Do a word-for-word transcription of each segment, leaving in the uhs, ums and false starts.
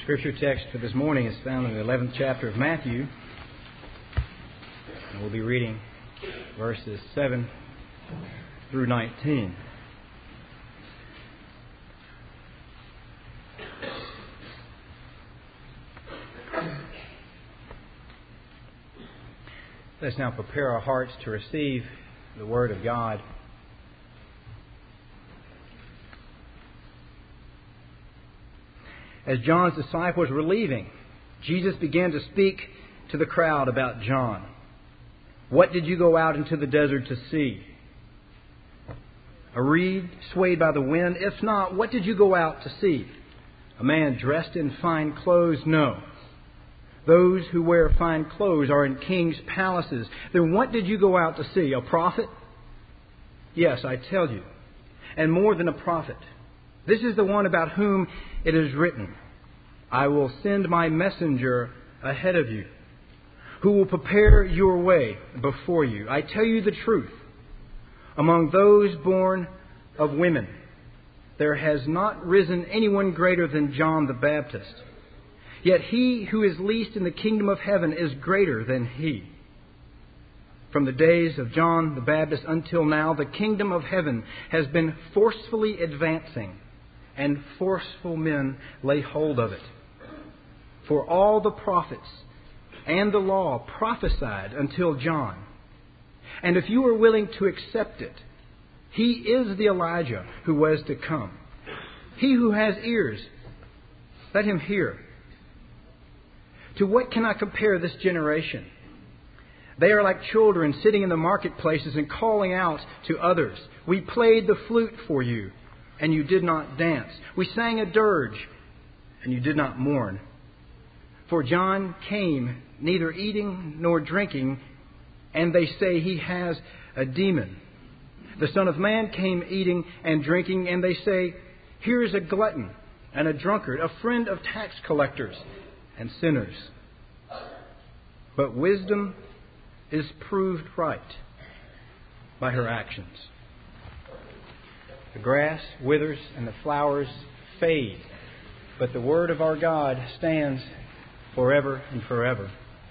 Scripture text for this morning is found in the eleventh chapter of Matthew. And we'll be reading verses seven through nineteen. Let's now prepare our hearts to receive the Word of God. As John's disciples were leaving, Jesus began to speak to the crowd about John. What did you go out into the desert to see? A reed swayed by the wind? If not, what did you go out to see? A man dressed in fine clothes? No. Those who wear fine clothes are in kings' palaces. Then what did you go out to see? A prophet? Yes, I tell you. And more than a prophet. This is the one about whom it is written, I will send my messenger ahead of you, who will prepare your way before you. I tell you the truth. Among those born of women, there has not risen anyone greater than John the Baptist. Yet he who is least in the kingdom of heaven is greater than he. From the days of John the Baptist until now, the kingdom of heaven has been forcefully advancing, and forceful men lay hold of it. For all the prophets and the law prophesied until John. And if you are willing to accept it, he is the Elijah who was to come. He who has ears, let him hear. To what can I compare this generation? They are like children sitting in the marketplaces and calling out to others, we played the flute for you, and you did not dance. We sang a dirge, and you did not mourn. For John came neither eating nor drinking, and they say he has a demon. The Son of Man came eating and drinking, and they say, here is a glutton and a drunkard, a friend of tax collectors and sinners. But wisdom is proved right by her actions. The grass withers and the flowers fade, but the word of our God stands forever and forever.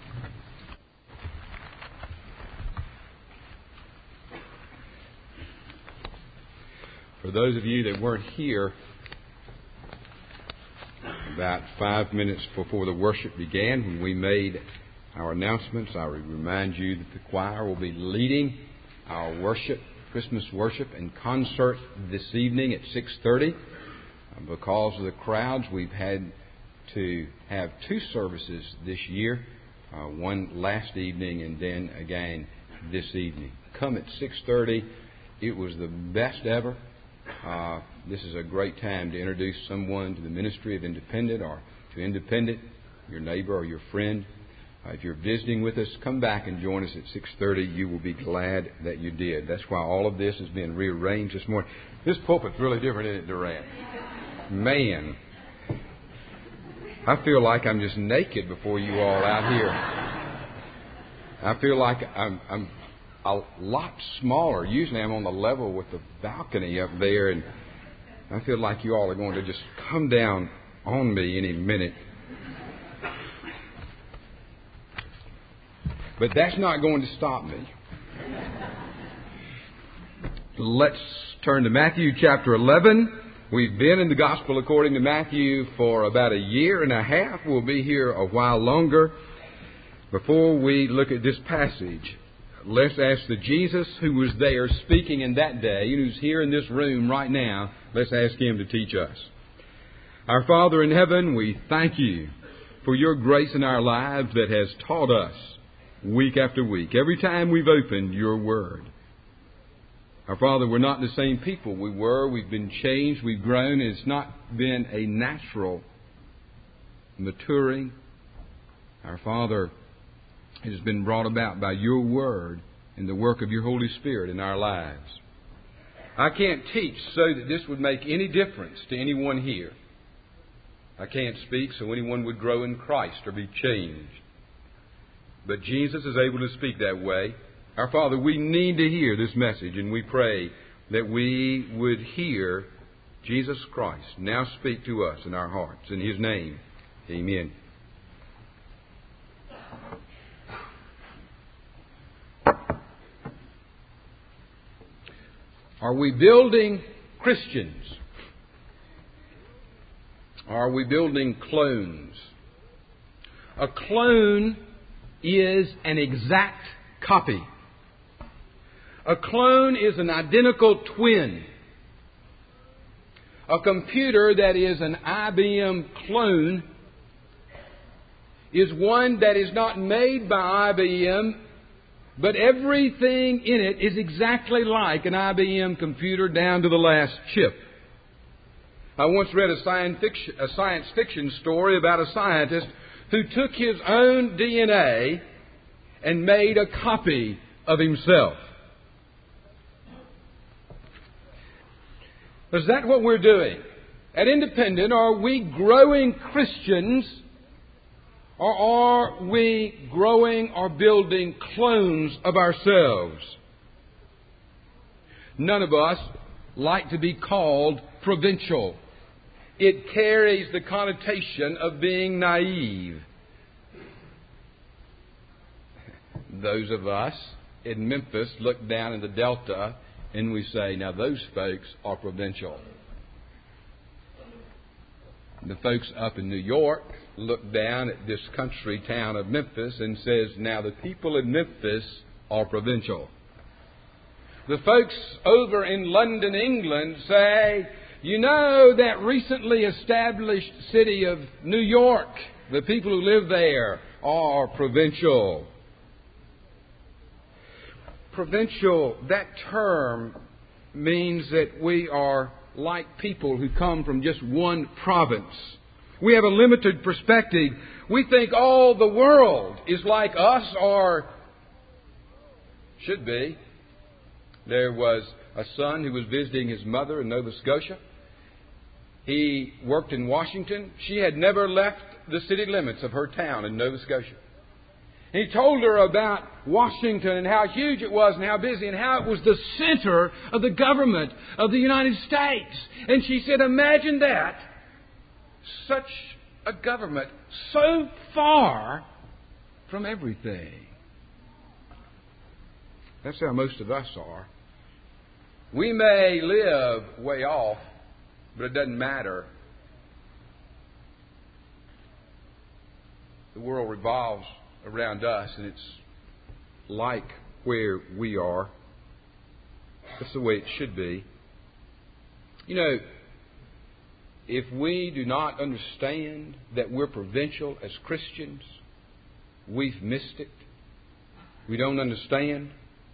For those of you that weren't here, about five minutes before the worship began, when we made our announcements, I would remind you that the choir will be leading our worship, Christmas worship and concert this evening at six thirty. Because of the crowds, we've had to have two services this year, uh, one last evening and then again this evening. Come at six thirty. It was the best ever. Uh, this is a great time to introduce someone to the ministry of Independent or to Independent, your neighbor or your friend. Uh, if you're visiting with us, come back and join us at six thirty. You will be glad that you did. That's why all of this has been rearranged this morning. This pulpit's really different, isn't it, Durant? Man, I feel like I'm just naked before you all out here. I feel like I'm, I'm a lot smaller. Usually I'm on the level with the balcony up there, and I feel like you all are going to just come down on me any minute. But that's not going to stop me. Let's turn to Matthew chapter eleven. We've been in the Gospel according to Matthew for about a year and a half. We'll be here a while longer. Before we look at this passage, let's ask the Jesus who was there speaking in that day and who's here in this room right now, let's ask Him to teach us. Our Father in heaven, we thank You for Your grace in our lives that has taught us week after week, every time we've opened Your Word. Our Father, we're not the same people we were. We've been changed. We've grown. It's not been a natural maturing. Our Father, it has been brought about by Your Word and the work of Your Holy Spirit in our lives. I can't teach so that this would make any difference to anyone here. I can't speak so anyone would grow in Christ or be changed. But Jesus is able to speak that way. Our Father, we need to hear this message, and we pray that we would hear Jesus Christ now speak to us in our hearts. In His name, Amen. Are we building Christians? Are we building clones? A clone is an exact copy. A clone is an identical twin. A computer that is an I B M clone is one that is not made by I B M, but everything in it is exactly like an I B M computer down to the last chip. I once read a science fiction, a science fiction story about a scientist who took his own D N A and made a copy of himself. Is that what we're doing? At Independent, are we growing Christians, or are we growing or building clones of ourselves? None of us like to be called provincial. It carries the connotation of being naive. Those of us in Memphis look down in the Delta and we say, now those folks are provincial. The folks up in New York look down at this country town of Memphis and says, now the people in Memphis are provincial. The folks over in London, England say, you know, that recently established city of New York, the people who live there are provincial. Provincial, that term means that we are like people who come from just one province. We have a limited perspective. We think all the world is like us, or should be. There was a son who was visiting his mother in Nova Scotia. He worked in Washington. She had never left the city limits of her town in Nova Scotia. He told her about Washington and how huge it was and how busy and how it was the center of the government of the United States. And she said, imagine that. Such a government so far from everything. That's how most of us are. We may live way off, but it doesn't matter. The world revolves around us, and it's like where we are. That's the way it should be. You know, if we do not understand that we're provincial as Christians, we've missed it. We don't understand.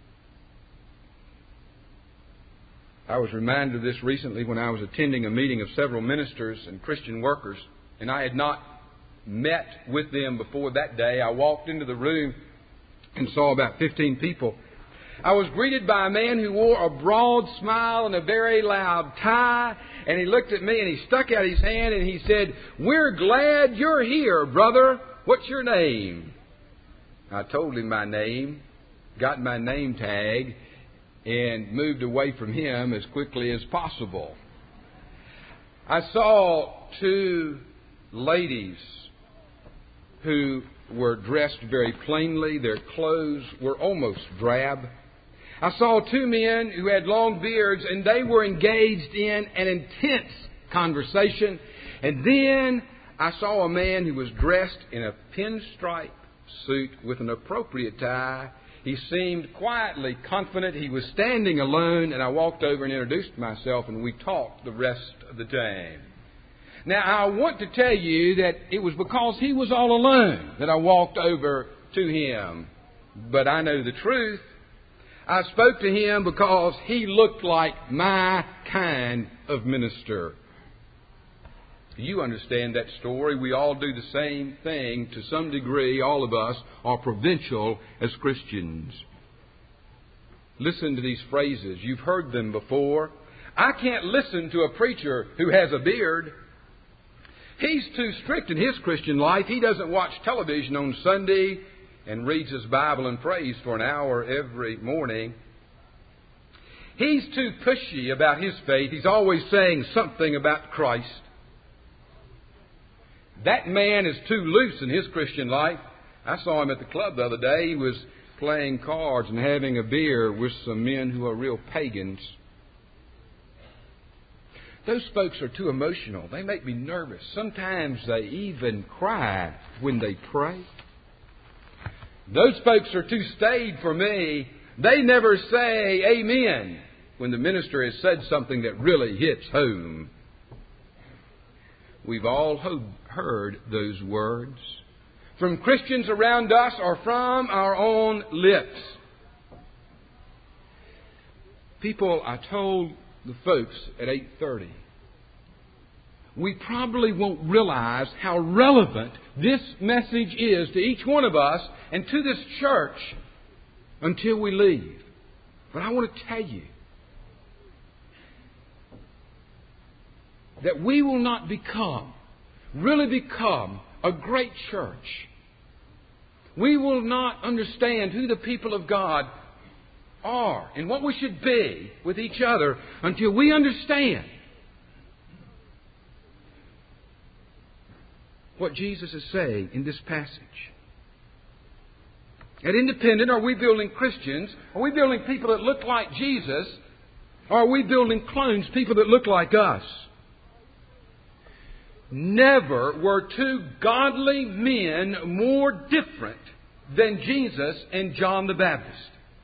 I was reminded of this recently when I was attending a meeting of several ministers and Christian workers, and I had not met with them before that day. I walked into the room and saw about fifteen people. I was greeted by a man who wore a broad smile and a very loud tie, and he looked at me and he stuck out his hand and he said, "We're glad you're here, brother. What's your name?" I told him my name, got my name tag, and moved away from him as quickly as possible. I saw two ladies who were dressed very plainly. Their clothes were almost drab. I saw two men who had long beards, and they were engaged in an intense conversation. And then I saw a man who was dressed in a pinstripe suit with an appropriate tie. He seemed quietly confident. He was standing alone, and I walked over and introduced myself, and we talked the rest of the time. Now, I want to tell you that it was because he was all alone that I walked over to him. But I know the truth. I spoke to him because he looked like my kind of minister. You understand that story. We all do the same thing to some degree. All of us are provincial as Christians. Listen to these phrases. You've heard them before. I can't listen to a preacher who has a beard. He's too strict in his Christian life. He doesn't watch television on Sunday and reads his Bible and prays for an hour every morning. He's too pushy about his faith. He's always saying something about Christ. That man is too loose in his Christian life. I saw him at the club the other day. He was playing cards and having a beer with some men who are real pagans. Those folks are too emotional. They make me nervous. Sometimes they even cry when they pray. Those folks are too staid for me. They never say amen when the minister has said something that really hits home. We've all heard those words from Christians around us or from our own lips. People, I told the folks at eight thirty, we probably won't realize how relevant this message is to each one of us and to this church until we leave. But I want to tell you that we will not become, really become, a great church. We will not understand who the people of God are and what we should be with each other until we understand what Jesus is saying in this passage. At Independent, are we building Christians? Are we building people that look like Jesus? Or are we building clones, people that look like us? Never were two godly men more different than Jesus and John the Baptist.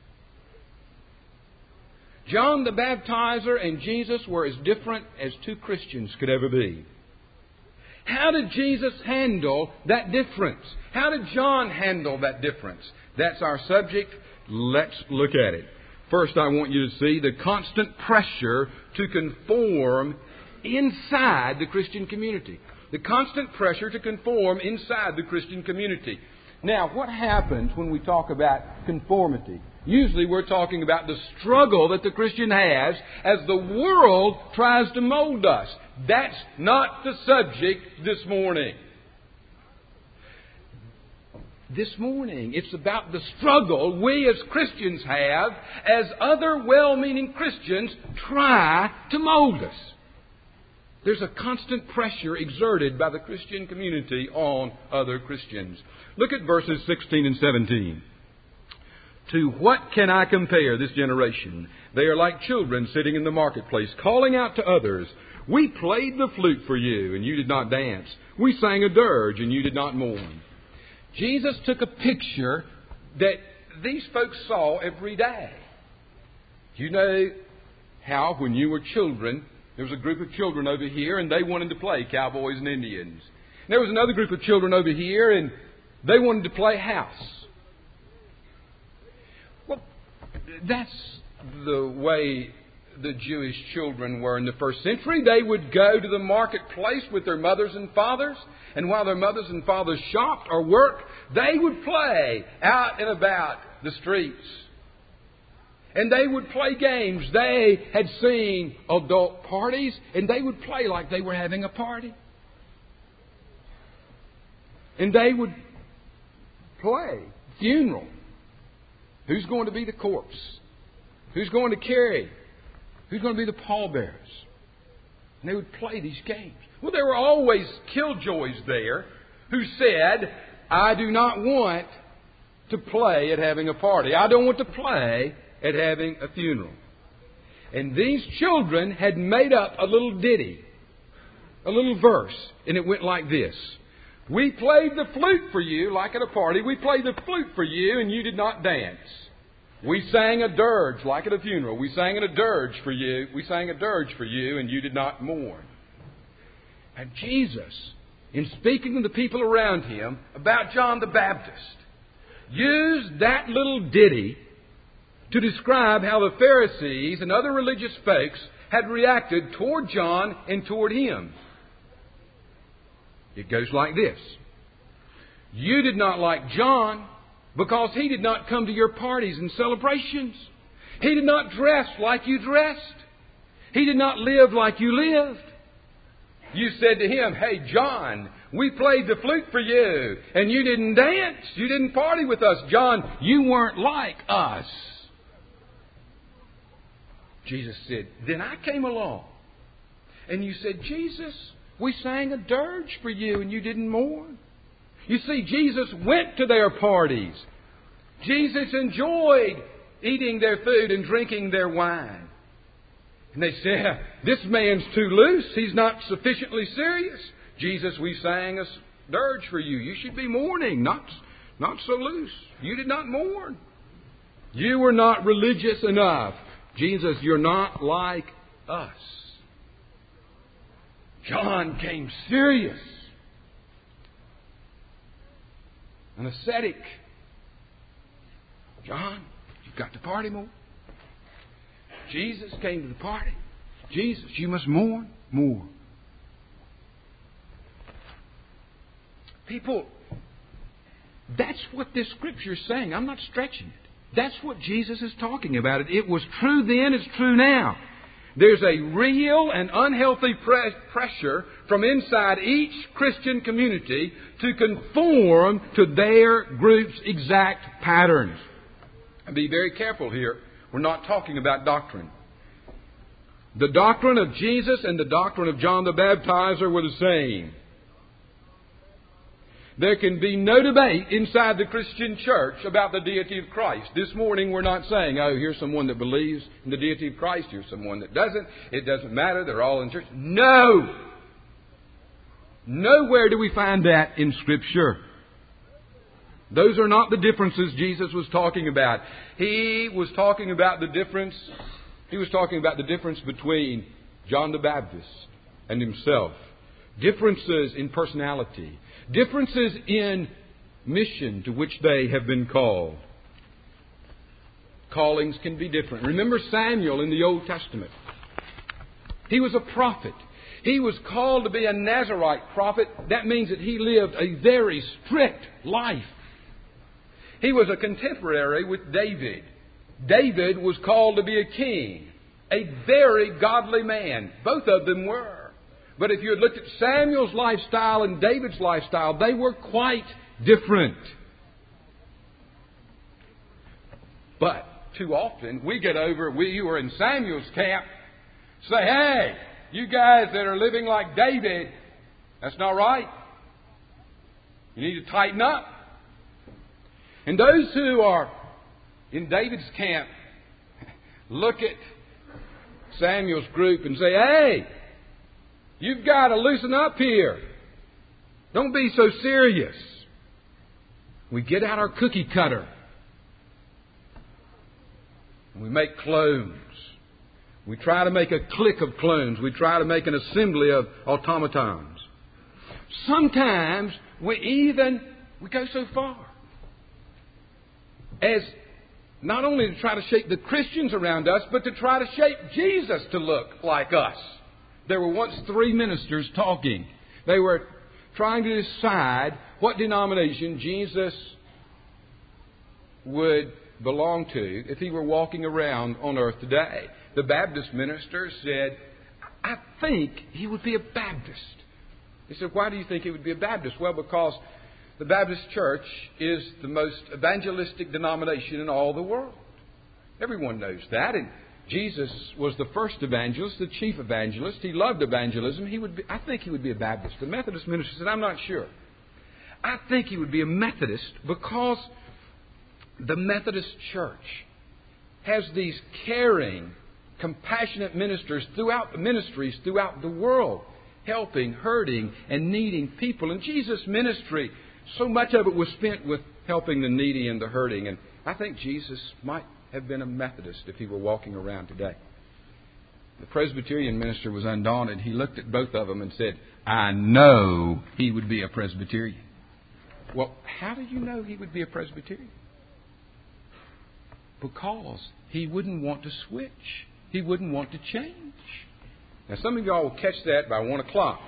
John the Baptizer and Jesus were as different as two Christians could ever be. How did Jesus handle that difference? How did John handle that difference? That's our subject. Let's look at it. First, I want you to see the constant pressure to conform inside the Christian community. The constant pressure to conform inside the Christian community. Now, what happens when we talk about conformity? Usually we're talking about the struggle that the Christian has as the world tries to mold us. That's not the subject this morning. This morning, it's about the struggle we as Christians have as other well-meaning Christians try to mold us. There's a constant pressure exerted by the Christian community on other Christians. Look at verses sixteen and seventeen. To what can I compare this generation? They are like children sitting in the marketplace, calling out to others, we played the flute for you, and you did not dance. We sang a dirge, and you did not mourn. Jesus took a picture that these folks saw every day. You know how when you were children, there was a group of children over here, and they wanted to play cowboys and Indians. And there was another group of children over here, and they wanted to play house. Well, that's the way the Jewish children were in the first century. They would go to the marketplace with their mothers and fathers, and while their mothers and fathers shopped or worked, they would play out and about the streets. And they would play games. They had seen adult parties, and they would play like they were having a party. And they would play funeral. Who's going to be the corpse? Who's going to carry? Who's going to be the pallbearers? And they would play these games. Well, there were always killjoys there who said, I do not want to play at having a party. I don't want to play at having a funeral. And these children had made up a little ditty, a little verse, and it went like this. We played the flute for you like at a party. We played the flute for you and you did not dance. We sang a dirge like at a funeral. We sang a dirge for you. We sang a dirge for you and you did not mourn. And Jesus, in speaking to the people around him about John the Baptist, used that little ditty to describe how the Pharisees and other religious folks had reacted toward John and toward him. It goes like this. You did not like John because he did not come to your parties and celebrations. He did not dress like you dressed. He did not live like you lived. You said to him, hey, John, we played the flute for you, and you didn't dance. You didn't party with us. John, you weren't like us. Jesus said, then I came along. And you said, Jesus, we sang a dirge for you and you didn't mourn. You see, Jesus went to their parties. Jesus enjoyed eating their food and drinking their wine. And they said, this man's too loose. He's not sufficiently serious. Jesus, we sang a dirge for you. You should be mourning, not, not so loose. You did not mourn. You were not religious enough. Jesus, you're not like us. John came serious. An ascetic. John, you've got to party more. Jesus came to the party. Jesus, you must mourn more. People, that's what this Scripture is saying. I'm not stretching it. That's what Jesus is talking about. It, it was true then, it's true now. There's a real and unhealthy pre- pressure from inside each Christian community to conform to their group's exact patterns. And be very careful here. We're not talking about doctrine. The doctrine of Jesus and the doctrine of John the Baptizer were the same. There can be no debate inside the Christian church about the deity of Christ. This morning we're not saying, oh, here's someone that believes in the deity of Christ, here's someone that doesn't. It doesn't matter, they're all in church. No! Nowhere do we find that in Scripture. Those are not the differences Jesus was talking about. He was talking about the difference, he was talking about the difference between John the Baptist and himself. Differences in personality. Differences in mission to which they have been called. Callings can be different. Remember Samuel in the Old Testament. He was a prophet. He was called to be a Nazarite prophet. That means that he lived a very strict life. He was a contemporary with David. David was called to be a king. A very godly man. Both of them were. But if you had looked at Samuel's lifestyle and David's lifestyle, they were quite different. But too often we get over, we who are in Samuel's camp, say, hey, you guys that are living like David, that's not right. You need to tighten up. And those who are in David's camp look at Samuel's group and say, hey, you've got to loosen up here. Don't be so serious. We get out our cookie cutter. And we make clones. We try to make a clique of clones. We try to make an assembly of automatons. Sometimes we even, we go so far as not only to try to shape the Christians around us, but to try to shape Jesus to look like us. There were once three ministers talking. They were trying to decide what denomination Jesus would belong to if he were walking around on earth today. The Baptist minister said, I think he would be a Baptist. He said, why do you think he would be a Baptist? Well, because the Baptist church is the most evangelistic denomination in all the world. Everyone knows that. And Jesus was the first evangelist, the chief evangelist. He loved evangelism. He would be, I think he would be a Baptist. The Methodist minister said, I'm not sure. I think he would be a Methodist because the Methodist church has these caring, compassionate ministers throughout the ministries throughout the world, helping, hurting, and needing people. And Jesus' ministry, so much of it was spent with helping the needy and the hurting. And I think Jesus might have been a Methodist if he were walking around today. The Presbyterian minister was undaunted. He looked at both of them and said, I know he would be a Presbyterian. Well, how do you know he would be a Presbyterian? Because he wouldn't want to switch. He wouldn't want to change. Now, some of y'all will catch that by one o'clock.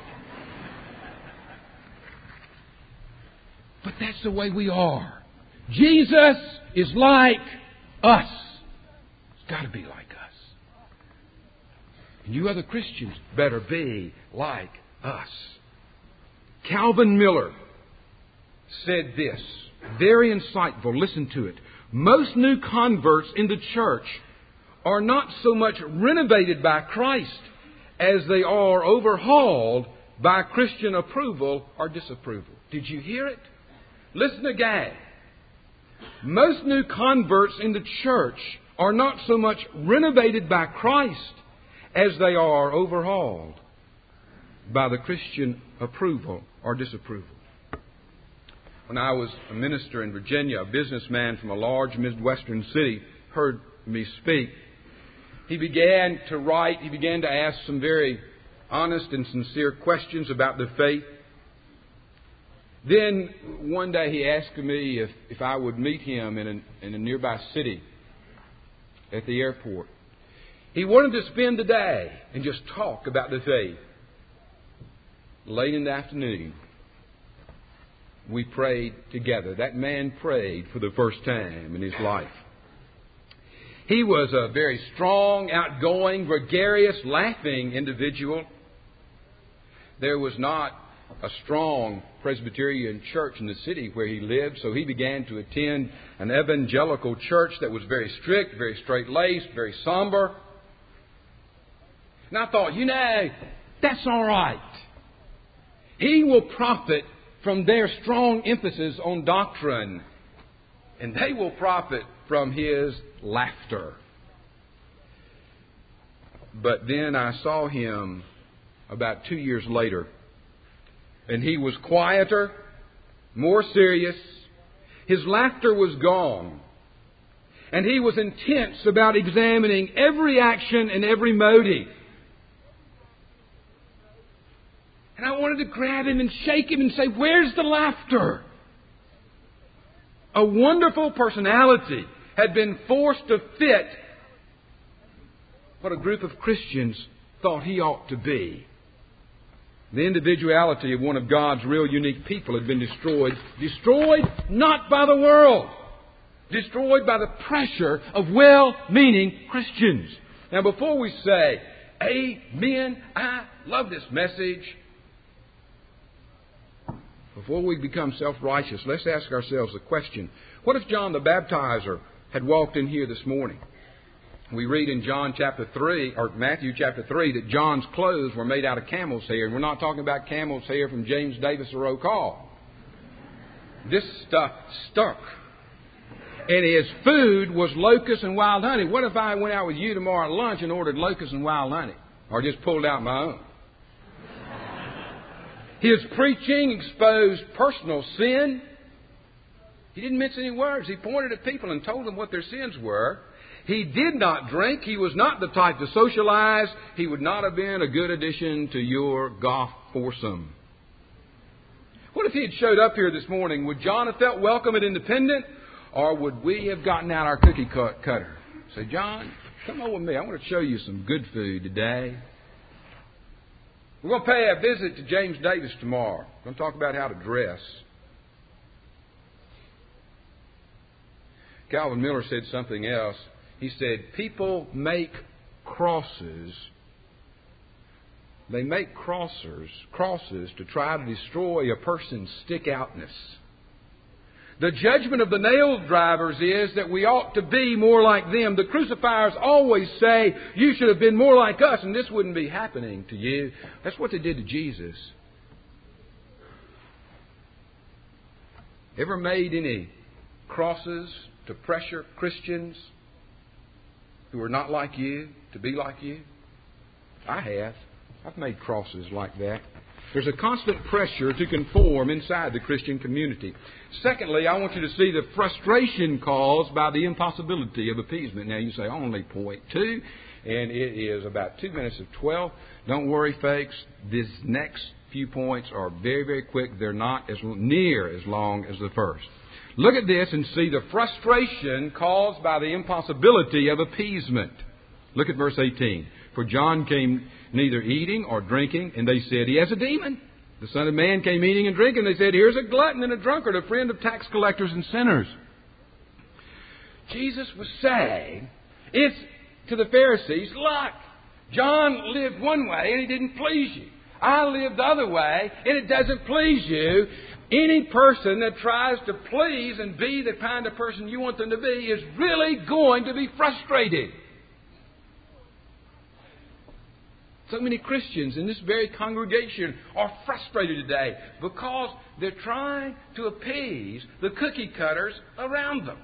But that's the way we are. Jesus is like us. It's got to be like us. And you other Christians better be like us. Calvin Miller said this, very insightful. Listen to it. Most new converts in the church are not so much renovated by Christ as they are overhauled by Christian approval or disapproval. Did you hear it? Listen again. Most new converts in the church are not so much renovated by Christ as they are overhauled by the Christian approval or disapproval. When I was a minister in Virginia, a businessman from a large Midwestern city heard me speak. He began to write, he began to ask some very honest and sincere questions about the faith. Then one day he asked me if, if I would meet him in a, in a nearby city at the airport. He wanted to spend the day and just talk about the faith. Late in the afternoon, we prayed together. That man prayed for the first time in his life. He was a very strong, outgoing, gregarious, laughing individual. There was not a strong Presbyterian church in the city where he lived, so he began to attend an evangelical church that was very strict, very straight-laced, very somber. And I thought, you know, that's all right. He will profit from their strong emphasis on doctrine, and they will profit from his laughter. But then I saw him about two years later, and he was quieter, more serious. His laughter was gone, and he was intense about examining every action and every motive. And I wanted to grab him and shake him and say, where's the laughter? A wonderful personality had been forced to fit what a group of Christians thought he ought to be. The individuality of one of God's real unique people had been destroyed. Destroyed not by the world. Destroyed by the pressure of well-meaning Christians. Now before we say, amen, I love this message. Before we become self-righteous, let's ask ourselves the question, what if John the Baptizer had walked in here this morning? We read in John chapter three, or Matthew chapter three, that John's clothes were made out of camel's hair. And we're not talking about camel's hair from James Davis or O'Call. This stuff stunk. And his food was locusts and wild honey. What if I went out with you tomorrow at lunch and ordered locusts and wild honey? Or just pulled out my own? His preaching exposed personal sin. He didn't mince any words. He pointed at people and told them what their sins were. He did not drink. He was not the type to socialize. He would not have been a good addition to your golf foursome. What if he had showed up here this morning? Would John have felt welcome and independent? Or would we have gotten out our cookie cutter? Say, John, come on with me. I want to show you some good food today. We're going to pay a visit to James Davis tomorrow. We're going to talk about how to dress. Calvin Miller said something else. He said, people make crosses. They make crossers, crosses to try to destroy a person's stick-outness. The judgment of the nail drivers is that we ought to be more like them. The crucifiers always say, you should have been more like us, and this wouldn't be happening to you. That's what they did to Jesus. Ever made any crosses to pressure Christians who are not like you to be like you? I have. I've made crosses like that. There's a constant pressure to conform inside the Christian community. Secondly, I want you to see the frustration caused by the impossibility of appeasement. Now you say, only point two, and it is about two minutes of twelve. Don't worry, folks. These next few points are very, very quick. They're not as near as long as the first. Look at this and see the frustration caused by the impossibility of appeasement. Look at verse eighteen. For John came neither eating or drinking, and they said, he has a demon. The Son of Man came eating and drinking, and they said, here's a glutton and a drunkard, a friend of tax collectors and sinners. Jesus was saying, it's to the Pharisees, look, John lived one way and he didn't please you. I lived the other way and it doesn't please you. Any person that tries to please and be the kind of person you want them to be is really going to be frustrated. So many Christians in this very congregation are frustrated today because they're trying to appease the cookie cutters around them.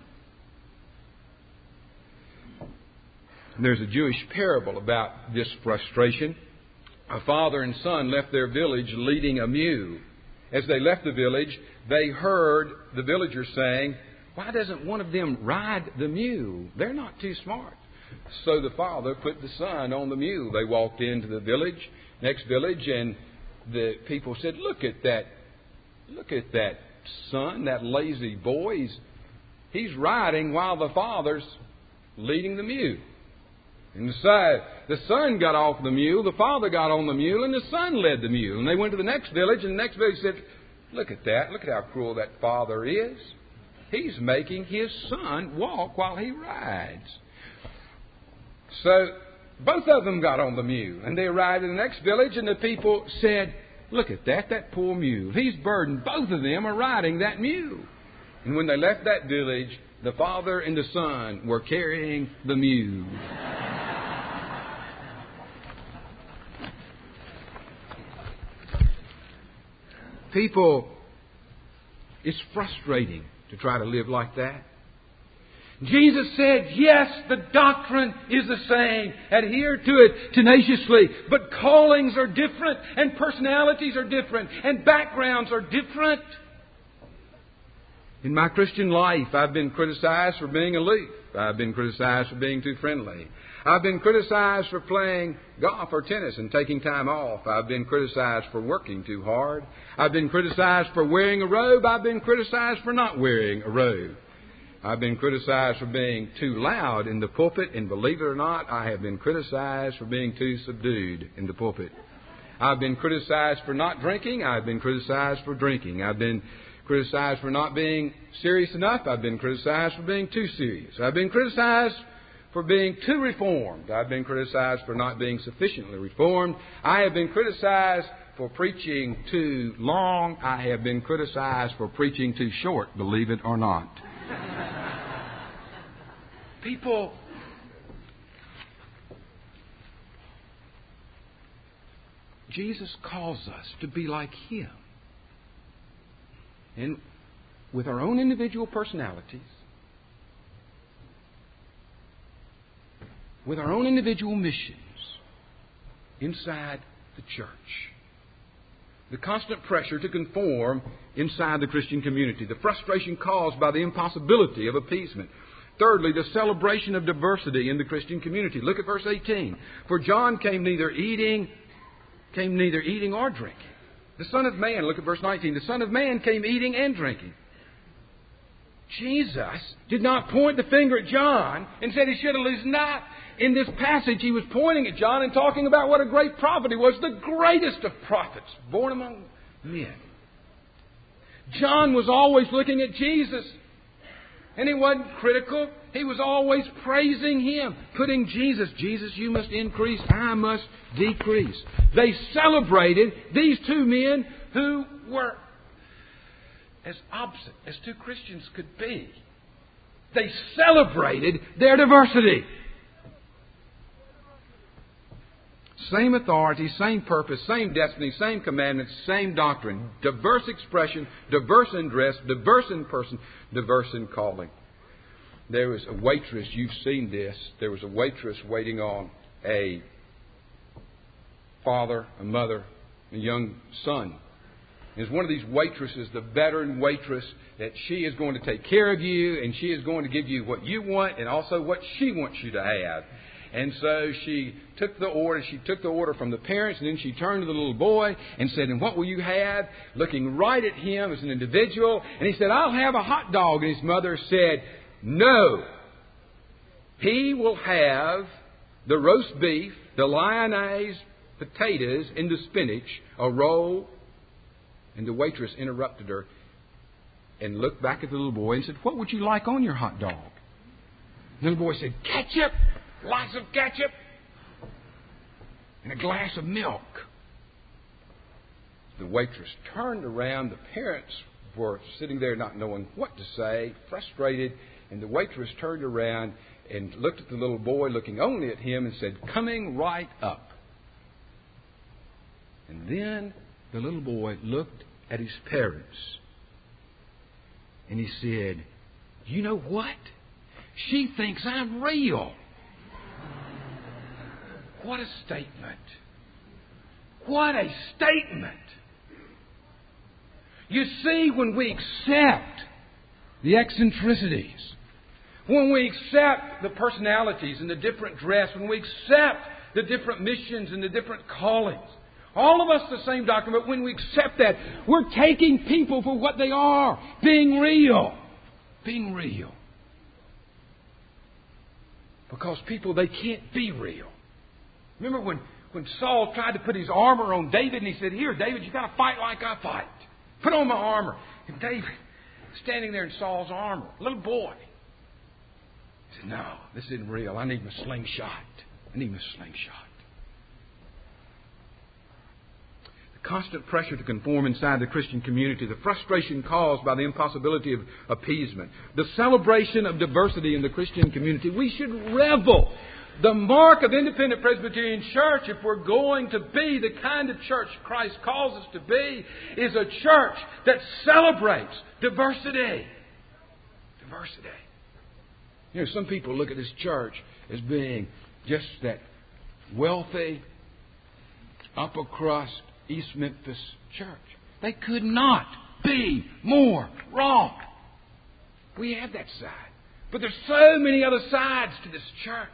There's a Jewish parable about this frustration. A father and son left their village leading a mule. As they left the village, they heard the villagers saying, "Why doesn't one of them ride the mule? They're not too smart." So the father put the son on the mule. They walked into the village, next village, and the people said, "Look at that, look at that son, that lazy boy. He's, he's riding while the father's leading the mule." And the, the son got off the mule, the father got on the mule, and the son led the mule. And they went to the next village, and the next village said, "Look at that, look at how cruel that father is. He's making his son walk while he rides." So both of them got on the mule, and they arrived in the next village, and the people said, "Look at that, that poor mule. He's burdened. Both of them are riding that mule." And when they left that village, the father and the son were carrying the mule. People, it's frustrating to try to live like that. Jesus said, yes, the doctrine is the same. Adhere to it tenaciously. But callings are different, and personalities are different, and backgrounds are different. In my Christian life, I've been criticized for being aloof. I've been criticized for being too friendly. I've been criticized for playing golf or tennis and taking time off. I've been criticized for working too hard. I've been criticized for wearing a robe. I've been criticized for not wearing a robe. I've been criticized for being too loud in the pulpit, and believe it or not, I have been criticized for being too subdued in the pulpit. I've been criticized for not drinking. I've been criticized for drinking. I've been criticized for not being serious enough. I've been criticized for being too serious. I've been criticized for being too reformed. I've been criticized for not being sufficiently reformed. I have been criticized for preaching too long. I have been criticized for preaching too short, believe it or not. People, Jesus calls us to be like Him. And with our own individual personalities, with our own individual missions inside the church. The constant pressure to conform inside the Christian community. The frustration caused by the impossibility of appeasement. Thirdly, the celebration of diversity in the Christian community. Look at verse eighteen. For John came neither eating, came neither eating or drinking. The Son of Man, look at verse nineteen. The Son of Man came eating and drinking. Jesus did not point the finger at John and said he should have loosened up. In this passage, he was pointing at John and talking about what a great prophet he was, the greatest of prophets born among men. John was always looking at Jesus, and he wasn't critical. He was always praising Him, putting Jesus, Jesus, you must increase, I must decrease. They celebrated these two men who were as opposite as two Christians could be. They celebrated their diversity. Same authority, same purpose, same destiny, same commandments, same doctrine. Diverse expression, diverse in dress, diverse in person, diverse in calling. There was a waitress, you've seen this, there was a waitress waiting on a father, a mother, a young son. It's one of these waitresses, the veteran waitress, that she is going to take care of you, and she is going to give you what you want and also what she wants you to have. And so she took the order, she took the order from the parents, and then she turned to the little boy and said, and what will you have? Looking right at him as an individual. And he said, I'll have a hot dog. And his mother said, no. He will have the roast beef, the lyonnaise potatoes, and the spinach, a roll. And the waitress interrupted her and looked back at the little boy and said, what would you like on your hot dog? The little boy said, ketchup. Lots of ketchup and a glass of milk. The waitress turned around. The parents were sitting there not knowing what to say, frustrated. And the waitress turned around and looked at the little boy, looking only at him, and said, coming right up. And then the little boy looked at his parents and he said, "You know what? She thinks I'm real." What a statement. What a statement. You see, when we accept the eccentricities, when we accept the personalities and the different dress, when we accept the different missions and the different callings, all of us the same doctrine, but when we accept that, we're taking people for what they are, being real. Being real. Because people, they can't be real. Remember when, when Saul tried to put his armor on David and he said, "Here, David, you got to fight like I fight. Put on my armor." And David, standing there in Saul's armor, little boy, he said, "No, this isn't real. I need my slingshot. I need my slingshot." The constant pressure to conform inside the Christian community, the frustration caused by the impossibility of appeasement, the celebration of diversity in the Christian community. We should revel. The mark of Independent Presbyterian Church, if we're going to be the kind of church Christ calls us to be, is a church that celebrates diversity. Diversity. You know, some people look at this church as being just that wealthy, upper crust, East Memphis church. They could not be more wrong. We have that side. But there's so many other sides to this church.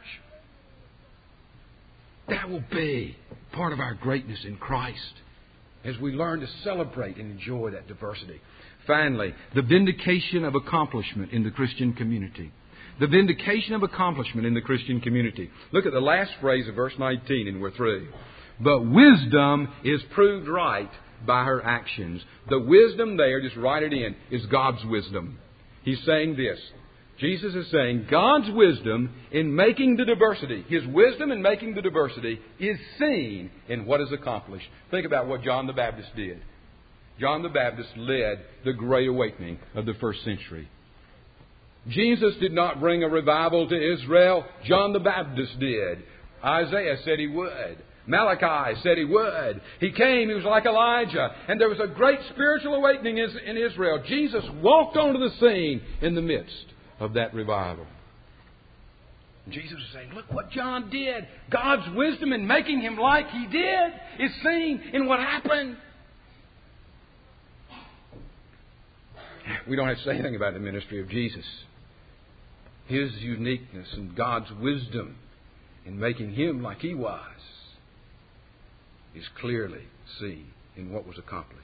That will be part of our greatness in Christ as we learn to celebrate and enjoy that diversity. Finally, the vindication of accomplishment in the Christian community. The vindication of accomplishment in the Christian community. Look at the last phrase of verse nineteen and we're through. But wisdom is proved right by her actions. The wisdom there, just write it in, is God's wisdom. He's saying this. Jesus is saying God's wisdom in making the diversity, His wisdom in making the diversity is seen in what is accomplished. Think about what John the Baptist did. John the Baptist led the Great Awakening of the first century. Jesus did not bring a revival to Israel. John the Baptist did. Isaiah said he would. Malachi said he would. He came, he was like Elijah, and there was a great spiritual awakening in Israel. Jesus walked onto the scene in the midst of that revival. And Jesus was saying, look what John did. God's wisdom in making him like he did is seen in what happened. We don't have to say anything about the ministry of Jesus. His uniqueness and God's wisdom in making him like he was is clearly seen in what was accomplished.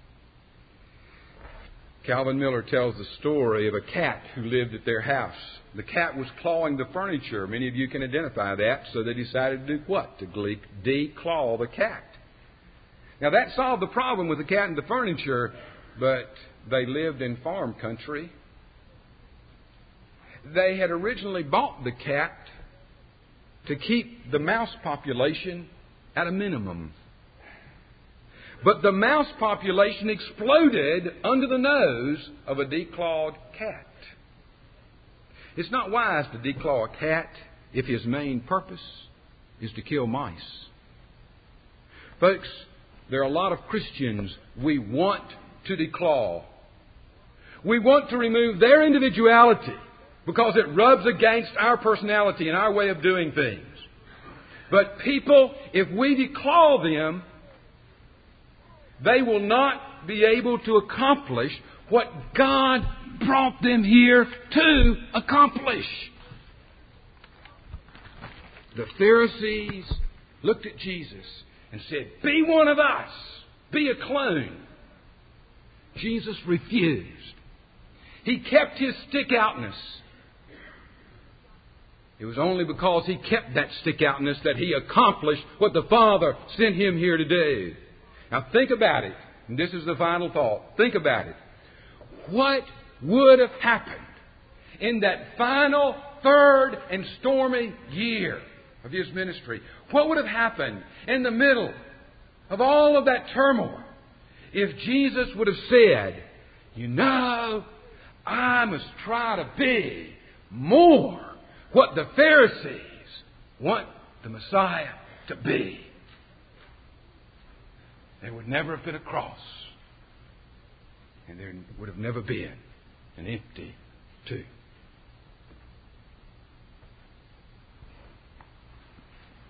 Calvin Miller tells the story of a cat who lived at their house. The cat was clawing the furniture. Many of you can identify that. So they decided to do what? To declaw the cat. Now that solved the problem with the cat and the furniture, but they lived in farm country. They had originally bought the cat to keep the mouse population at a minimum. But the mouse population exploded under the nose of a declawed cat. It's not wise to declaw a cat if his main purpose is to kill mice. Folks, there are a lot of Christians we want to declaw. We want to remove their individuality because it rubs against our personality and our way of doing things. But people, if we declaw them, they will not be able to accomplish what God brought them here to accomplish. The Pharisees looked at Jesus and said, "Be one of us. Be a clone." Jesus refused. He kept his stick-outness. It was only because he kept that stick-outness that he accomplished what the Father sent him here to do. Now think about it. And this is the final thought. Think about it. What would have happened in that final third and stormy year of his ministry? What would have happened in the middle of all of that turmoil if Jesus would have said, "You know, I must try to be more what the Pharisees want the Messiah to be"? there would never have been a cross. And there would have never been an empty tomb.